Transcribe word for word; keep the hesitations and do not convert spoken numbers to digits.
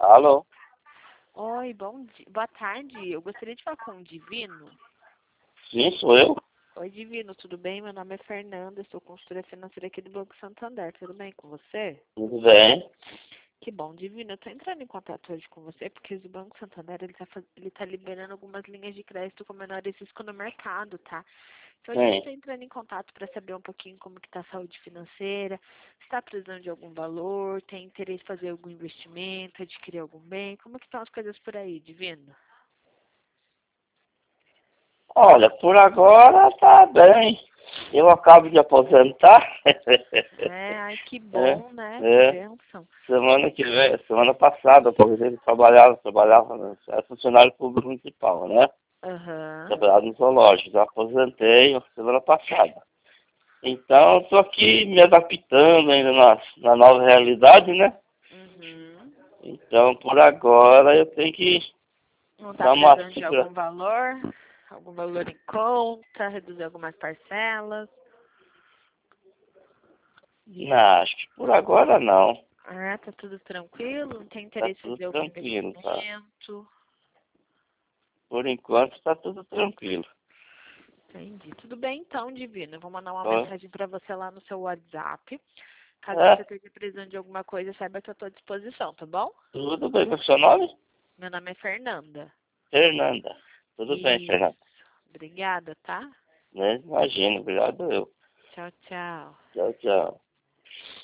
Alô? Oi, bom dia. Boa tarde. Eu gostaria de falar com o Divino. Sim, sou eu. Oi, Divino, tudo bem? Meu nome é Fernanda, eu sou consultora financeira aqui do Banco Santander. Tudo bem com você? Tudo bem? Que bom, Divino. Eu estou entrando em contato hoje com você porque o Banco Santander ele está ele tá liberando algumas linhas de crédito com menores risco no mercado, tá? Então a gente Sim. está entrando em contato para saber um pouquinho como que está a saúde financeira, se está precisando de algum valor, tem interesse em fazer algum investimento, adquirir algum bem, como que estão as coisas por aí, Divino? Olha, por agora tá bem. Eu acabo de aposentar. É, ai, que É, bom, né? Que é. bênção. Semana que vem, semana passada, eu aposentei, trabalhava, trabalhava, né? Era funcionário público municipal, né? Aham. Trabalhava no zoológico. Eu aposentei semana passada. Então, eu tô aqui me adaptando ainda na, na nova realidade, né? Uhum. Então, por agora, eu tenho que Não tá dar uma precisando de segura. algum valor? Algum valor em conta? Reduzir algumas parcelas? Não, acho que por agora não. Ah, tá tudo tranquilo? Não tem Tá interesse em tudo fazer algum tranquilo, tá? investimento? Por enquanto está tudo tranquilo. Entendi. Tudo bem então, Divino. Eu vou mandar uma Tá? mensagem para você lá no seu WhatsApp. Caso você É, esteja precisando de alguma coisa, saiba que eu estou à disposição, tá bom? tudo bem. Qual é o seu nome? Meu nome é Fernanda. Fernanda. Tudo bem, Isso. Fernanda. Obrigada, tá? Né? Imagina, obrigado eu. Tchau, tchau. Tchau, tchau.